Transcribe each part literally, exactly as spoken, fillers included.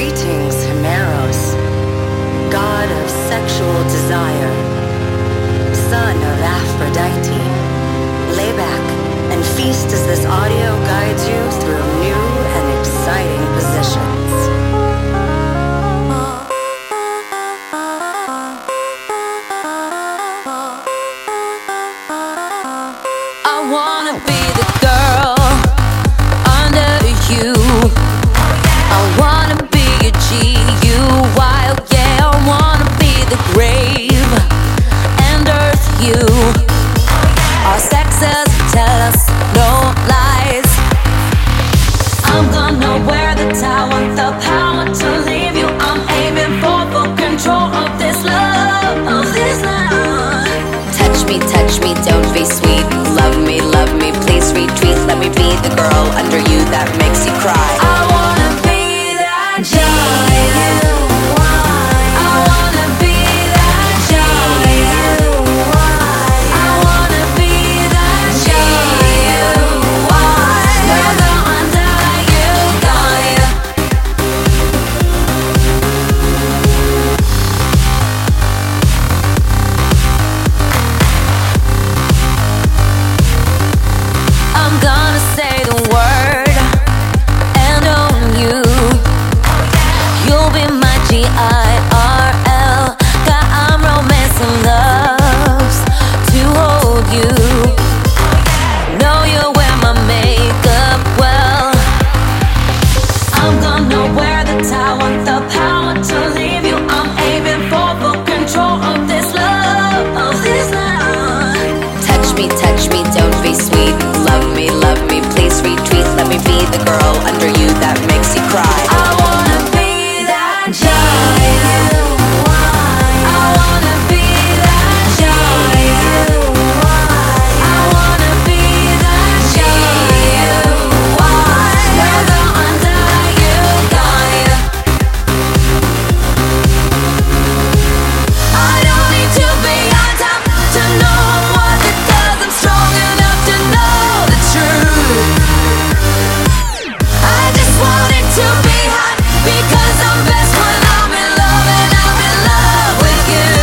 Greetings, Himeros, god of sexual desire, son of Aphrodite. Lay back and feast as this audio guides you through new and exciting positions. I wanna be the girl under you. I wanna be a G U wild, yeah. I wanna be the grave and earth you. Our sexes tell us no lies. I'm gonna wear the tower, the power to leave you. I'm aiming for full control of this love, of this love. Touch me, touch me, don't be sweet. Love me, love me, please retreat. Let me be the girl under you that makes you cry. I wanna be that giant. I wanna be that giant. I wanna be that giant. Never under you, got ya. I'm gonna say the word and own you. You'll be my G I R L. Got I'm romancing loves to hold you. Know you wear my makeup well. I'm gonna wear the tower, the power to leave you. I'm aiming for full control of this love, of this love. Touch me, touch me, don't be sweet. Love me, love me, please retreat. Let me be the girl under you that makes you cry. I wanna be that giant. I wanna be that giant. I wanna be that giant. Never under you, got ya. I don't need to be on top to know what it does. I'm strong enough to know the truth. I just want it to be hot because I'm best when I'm in love, and I'm in love with you.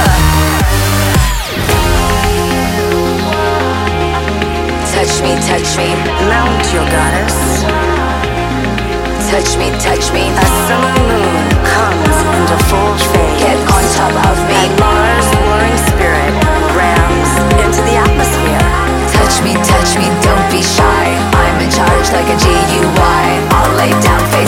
Touch me, touch me, Mount your goddess. touch me, touch me. A summer moon comes into full phase. Get on top of me. And Mars' warring spirit rams into the atmosphere. Touch me, touch me, don't be shy. I'm in charge like a G U Y. I'll lay down face